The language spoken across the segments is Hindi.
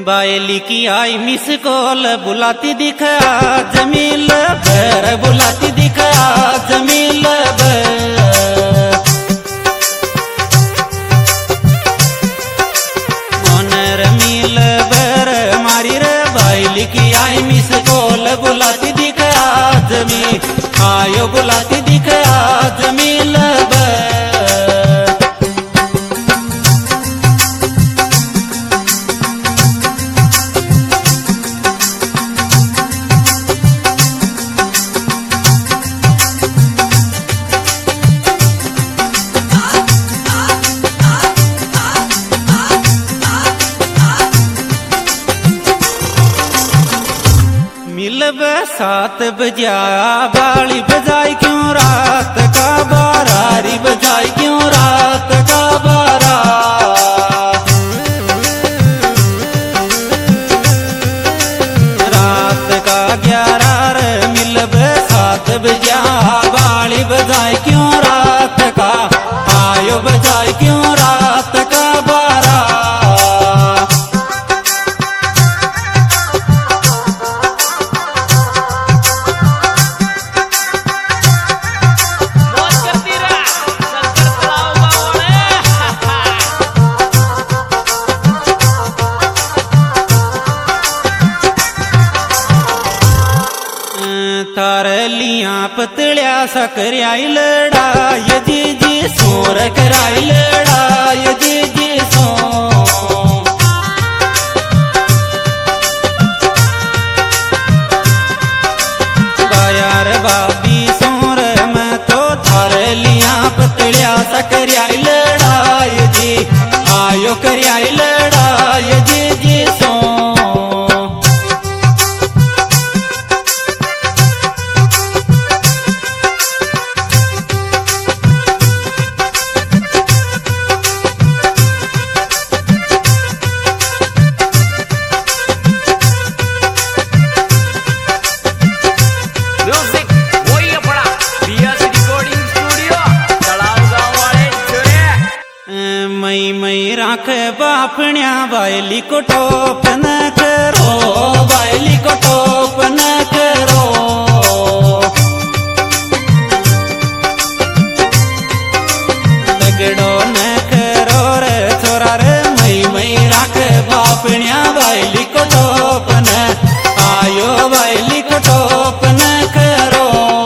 बायली की आई मिस कॉल बुलाती दिखा जमील भर बुलाती दिखा जमील मोनर मिल बर मारी रे बायली की आई मिस कॉल बुलाती दिखा जमी आयो बुलाती दिखा जमील मिलब 7 बजा बाली बजाई क्यों रात का बारारी बजाई क्यों रात का बारा रात का 11 मिलब 7 बजा बाली बजाई क्यों रात का आयो बजाई क्यों रात का बारा तारलियां पतलिया सकरियाई लड़ाई जी जी सोर कराई लड़ाई जी जी सो बायार बाबी सोर मैं तो तारलियां पतलिया सकरियाई लड़ाई जी आयो करियाई लड़ाई जी जी सो मई राख बापण्या बायली को टोप न करो बायली को टोप न करो तगड़ो न करो रे छोरा रे मई राख बापण्या बायली को टोप न आयो बायली को टोप न करो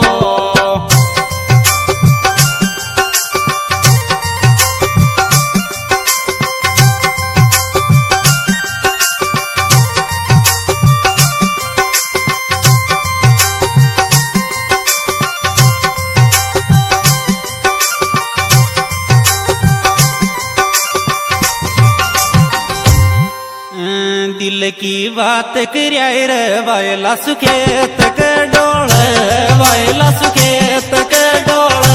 दिल की बात करियाई रे वायला सुखेत के डोल वायला सुखेत के डोल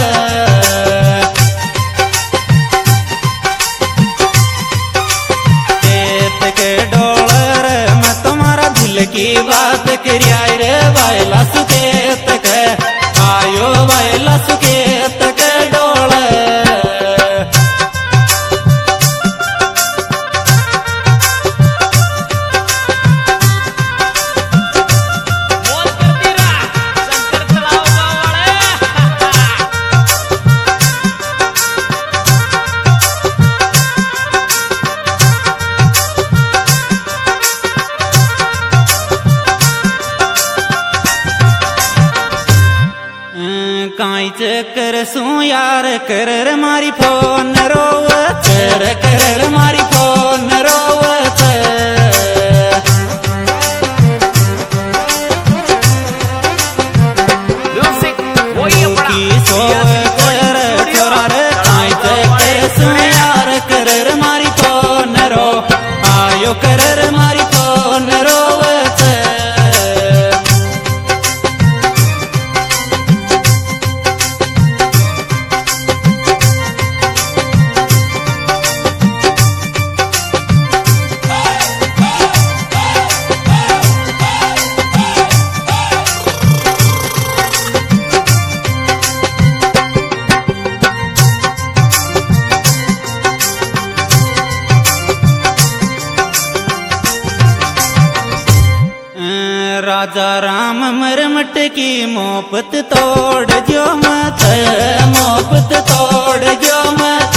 खेत के डोल रे मैं तुम्हारा दिल की बात करियाई रे वायला सुखेत के आयो वायला सुखेत के डोल काई चक्कर सू यार कर मारी फोन रोवत कर मारी फोन रोवत की सोव कर छोरा रे काई चक्कर सू यार कर मारी फोन रो आयो कर मारी फोन रोवत राजा राम मरमट की मोहब्बत तोड़ जो मत, मोहब्बत तोड़ जो मत।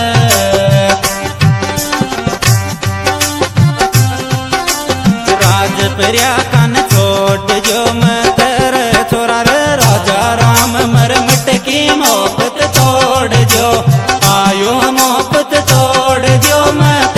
राज पर्या कान छोड़ जो मत रे छोरा रे, राजा राम मरमट की मोहब्बत तोड़ जो आयो, मोहब्बत तोड़ जो मत।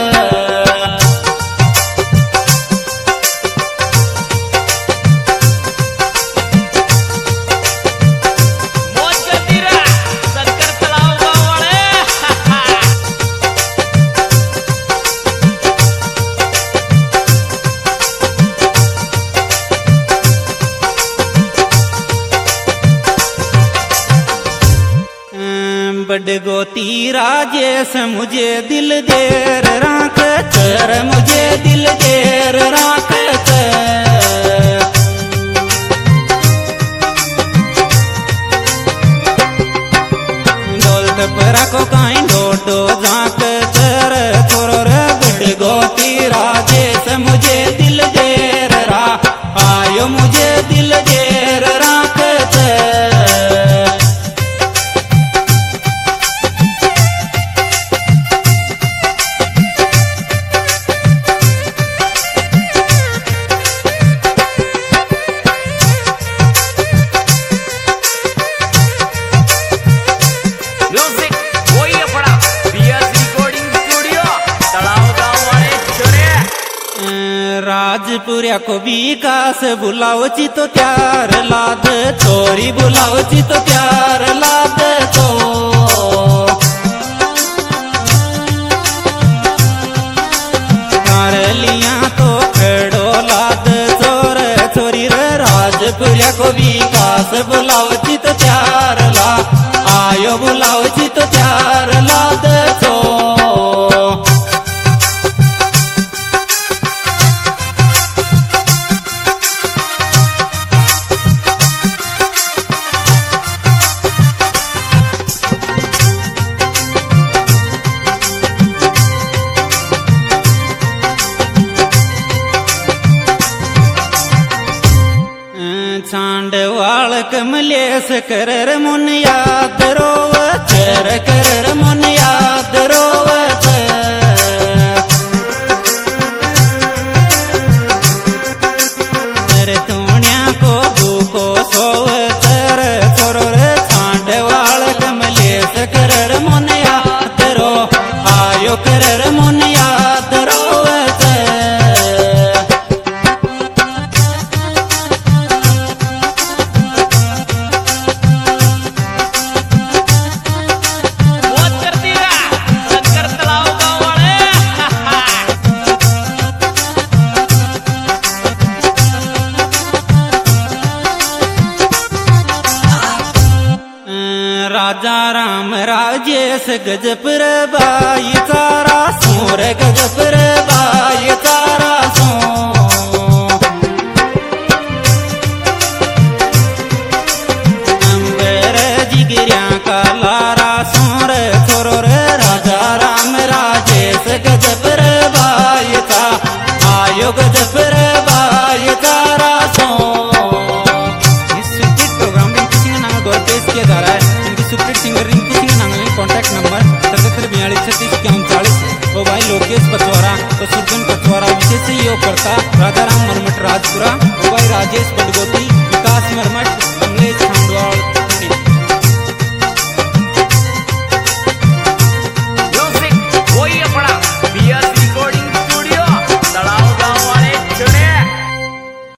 बडगोती राजेश मुझे दिल देर राख चर, मुझे दिल देर राख दौलत पर को काई डोडो झाक चर छोरो रे। बडगोती राजेश मुझे दिल देर रा आयो, मुझे दिल देर राख राजपुरिया को विकास बुलाओ ची तो प्यार लाद, छोरी बुलाओ ची तो प्यार लाद तो। लिया तो खड़ो लाद चोर छोरी रे। राजपुरिया को विकास बुलाओ ची तो प्यार ला आयो, बुलाओ ची तो प्यार लाद तो। चांडवाल कमलेश करर मुन याद रोवत करर मुन याद रोवत। रे तोण्या को भूको सोवत रे छोरो रे। चांडवाल कमलेश करर मुन याद रो आयो, करर मुन याद रोवत। राजा राम राजेश गजपुर बाई तारा सोर, गजपुर बाई तारा सो। अंबर जिगरिया का लारा सोर छोरो रे। राजा राम राजेश गजपुर बाई ता आयो, गजपुर बाई तारा सो। इस प्रोग्राम में किसी ने नाम गौर पेश किया जा रहा है। Supreet singer Rinku Singh Nangli contact number 774236 mobile Lokesh Pachwara तो सुर्जन पचवारा। विशेष सहयोग करता राजा राम मरमट राजपुरा, मोबाइल राजेश बडगोती, विकास मरमट।